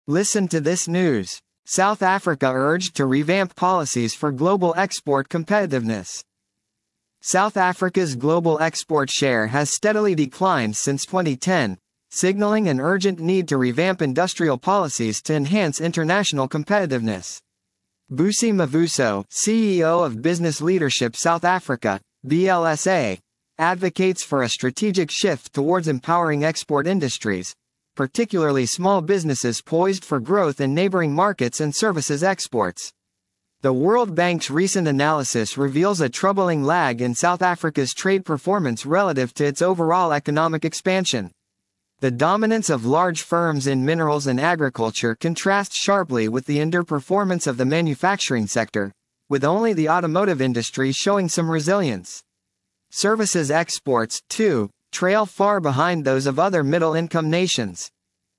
Listen to this news. South Africa urged to revamp policies for global export competitiveness. South Africa's global export share has steadily declined since 2010, signaling an urgent need to revamp industrial policies to enhance international competitiveness. Busi Mavuso, CEO of Business Leadership South Africa, BLSA, advocates for a strategic shift towards empowering export industries, particularly small businesses poised for growth in neighboring markets and services exports. The World Bank's recent analysis reveals a troubling lag in South Africa's trade performance relative to its overall economic expansion. The dominance of large firms in minerals and agriculture contrasts sharply with the underperformance of the manufacturing sector, with only the automotive industry showing some resilience. Services exports, too, trail far behind those of other middle-income nations.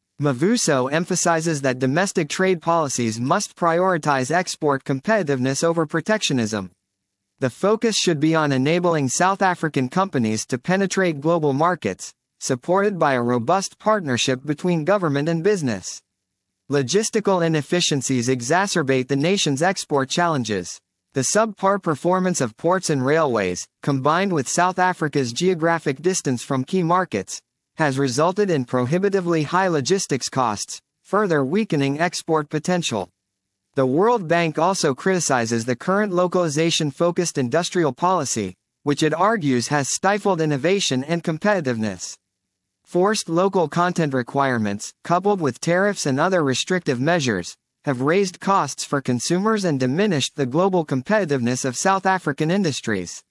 Mavuso emphasizes that domestic trade policies must prioritize export competitiveness over protectionism. The focus should be on enabling South African companies to penetrate global markets, supported by a robust partnership between government and business. Logistical inefficiencies exacerbate the nation's export challenges. The subpar performance of ports and railways, combined with South Africa's geographic distance from key markets, has resulted in prohibitively high logistics costs, further weakening export potential. The World Bank also criticizes the current localization-focused industrial policy, which it argues has stifled innovation and competitiveness. Forced local content requirements, coupled with tariffs and other restrictive measures, have raised costs for consumers and diminished the global competitiveness of South African industries.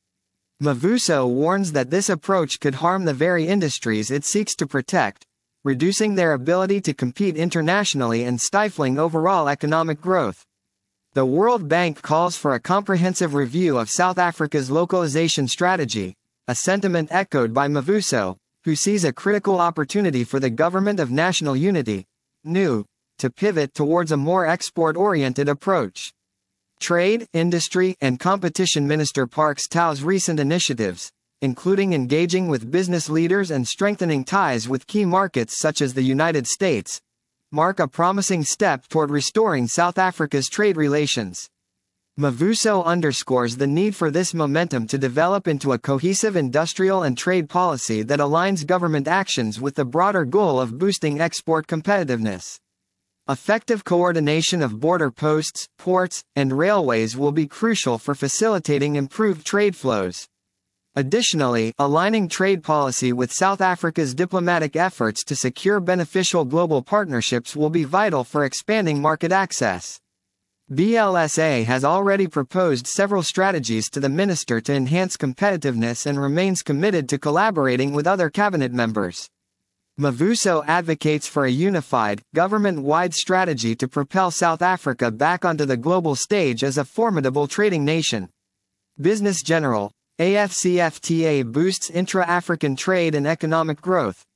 Mavuso warns that this approach could harm the very industries it seeks to protect, reducing their ability to compete internationally and stifling overall economic growth. The World Bank calls for a comprehensive review of South Africa's localization strategy, a sentiment echoed by Mavuso, who sees a critical opportunity for the Government of National Unity, NU, to pivot towards a more export-oriented approach. Trade, Industry, and Competition Minister Parks Tau's recent initiatives, including engaging with business leaders and strengthening ties with key markets such as the United States, mark a promising step toward restoring South Africa's trade relations. Mavuso underscores the need for this momentum to develop into a cohesive industrial and trade policy that aligns government actions with the broader goal of boosting export competitiveness. Effective coordination of border posts, ports, and railways will be crucial for facilitating improved trade flows. Additionally, aligning trade policy with South Africa's diplomatic efforts to secure beneficial global partnerships will be vital for expanding market access. BLSA has already proposed several strategies to the minister to enhance competitiveness and remains committed to collaborating with other cabinet members. Mavuso advocates for a unified, government-wide strategy to propel South Africa back onto the global stage as a formidable trading nation. Business General, AFCFTA boosts intra-African trade and economic growth.